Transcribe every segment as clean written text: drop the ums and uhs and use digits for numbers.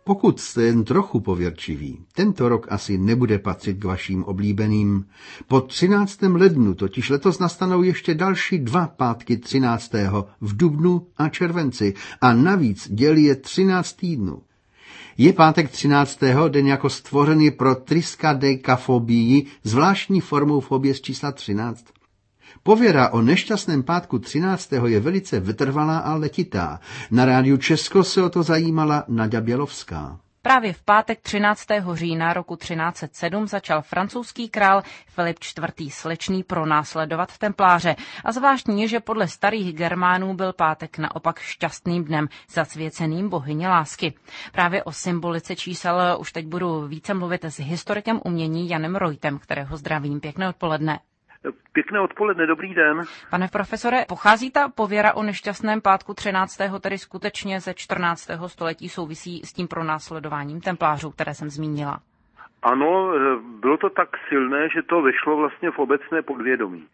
Pokud jste jen trochu pověrčiví, tento rok asi nebude patřit k vaším oblíbeným. Po 13. lednu totiž letos nastanou ještě další 2 pátky 13. v dubnu a červenci a navíc dělí je 13 týdnů. Je pátek 13. den jako stvořený pro triskaidekafobii, zvláštní formou fobie z čísla 13. Pověra o nešťastném pátku 13. je velice vytrvalá a letitá. Na rádiu Česko se o to zajímala Naďa Bělovská. Právě v pátek 13. října roku 1307 začal francouzský král Filip IV. Slečný pronásledovat templáře. A zvláštní je, že podle starých Germánů byl pátek naopak šťastným dnem, zasvěceným bohyni lásky. Právě o symbolice čísel už teď budu více mluvit s historikem umění Janem Reutem, kterého zdravím. Pěkné odpoledne. Pěkné odpoledne, dobrý den. Pane profesore, pochází ta pověra o nešťastném pátku 13. tedy skutečně ze 14. století, souvisí s tím pronásledováním templářů, které jsem zmínila? Ano, bylo to tak silné, že to vešlo vlastně v obecné podvědomí.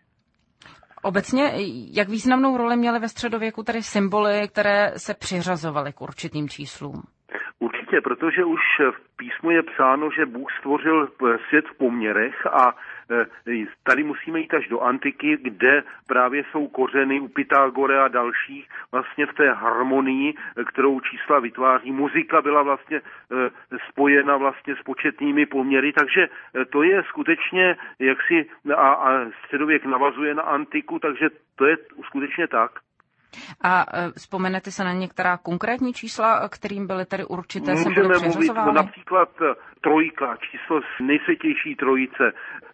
Obecně, jak významnou roli měly ve středověku tedy symboly, které se přiřazovaly k určitým číslům? Určitě, protože už v písmu je psáno, že Bůh stvořil svět v poměrech a tady musíme jít až do antiky, kde právě jsou kořeny u Pythagora a dalších vlastně v té harmonii, kterou čísla vytváří. Muzika byla vlastně spojena vlastně s početnými poměry, takže to je skutečně jaksi a středověk navazuje na antiku, takže to je skutečně tak. A vzpomenete se na některá konkrétní čísla, kterým byly tedy určité symboly přiřazovány? Můžeme mluvit například trojka, číslo nejsvětější trojice,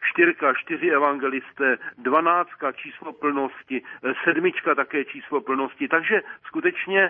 4 evangelisté, 12 číslo plnosti, 7 také číslo plnosti. Takže skutečně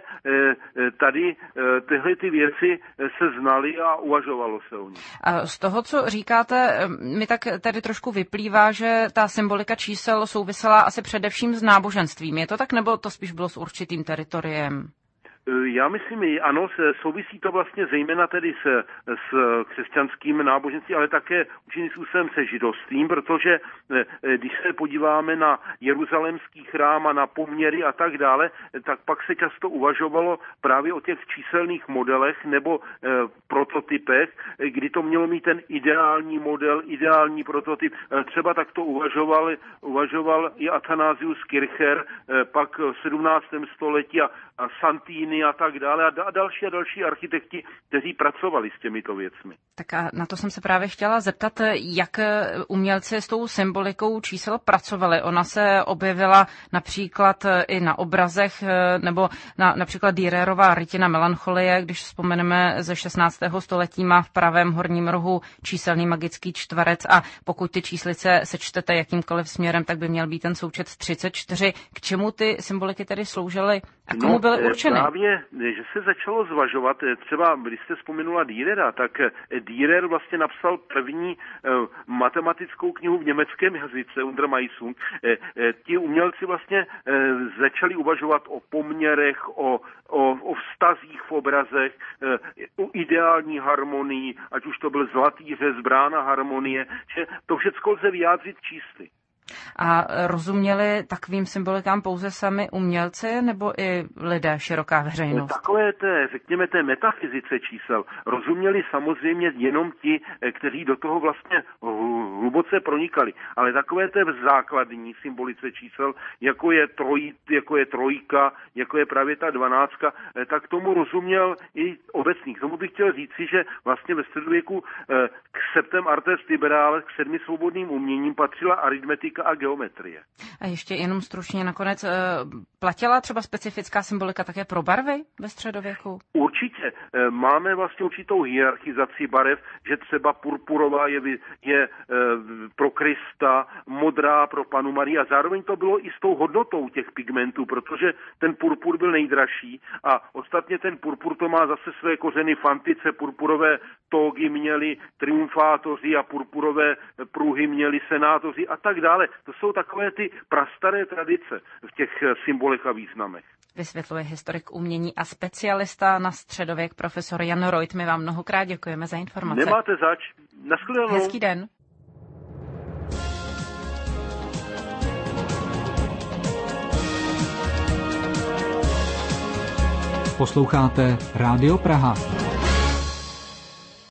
tady tyhle ty věci se znaly a uvažovalo se o nich. A z toho, co říkáte, mi tak tady trošku vyplývá, že ta symbolika čísel souvisela asi především s náboženstvím. Je to tak, nebo to spíš bylo s určitým teritoriem? Já myslím, ano, souvisí to vlastně zejména tedy s křesťanským náboženstvím, ale také určitým způsobem se židovstvím, protože když se podíváme na jeruzalémský chrám a na poměry a tak dále, tak pak se často uvažovalo právě o těch číselných modelech nebo prototypech, kdy to mělo mít ten ideální model, ideální prototyp. Třeba tak to uvažoval i Athanasius Kircher, pak v 17. století a Santini a tak dále a další architekti, kteří pracovali s těmito věcmi. Tak a na to jsem se právě chtěla zeptat, jak umělci s tou symbolikou čísel pracovali. Ona se objevila například i na obrazech, nebo například Dürerova rytina Melancholie, když vzpomeneme ze 16. století, má v pravém horním rohu číselný magický čtverec a pokud ty číslice sečtete jakýmkoliv směrem, tak by měl být ten součet 34. K čemu ty symboliky tedy sloužily a komu byly určeny? Právě, že se začalo zvažovat, třeba když jste vzpomenula Dürera, tak Dürer vlastně napsal první matematickou knihu v německém jazyce, Untermeissung. Ti umělci vlastně začali uvažovat o poměrech, o vztazích v obrazech, o ideální harmonii, ať už to byl zlatý řez, brána harmonie, že to všechno lze vyjádřit čísly. A rozuměli takovým symbolikám pouze sami umělci nebo i lidé, široká veřejnost? Takové řekněme té metafyzice čísel rozuměli samozřejmě jenom ti, kteří do toho vlastně hluboce pronikali. Ale takové té základní symbolice čísel, jako je trojka, jako je právě ta 12, tak tomu rozuměl i obecných. Tomu bych chtěl říci, že vlastně ve středověku k septem artes liberales, k 7 svobodným uměním patřila aritmetika a geometrie. A ještě jenom stručně nakonec, platila třeba specifická symbolika také pro barvy ve středověku? Určitě. Máme vlastně určitou hierarchizaci barev, že třeba purpurová je pro Krista, modrá pro Panu Marii a zároveň to bylo i s tou hodnotou těch pigmentů, protože ten purpur byl nejdražší a ostatně ten purpur to má zase své kořeny v antice, purpurové tógy měli triumfátoři a purpurové pruhy měli senátoři a tak dále. To jsou takové ty prastaré tradice v těch symbolech a významech. Vysvětluje historik umění a specialista na středověk profesor Jan Reut. My vám mnohokrát děkujeme za informace. Nemáte zač. Naschledanou. Hezký den. Posloucháte Rádio Praha.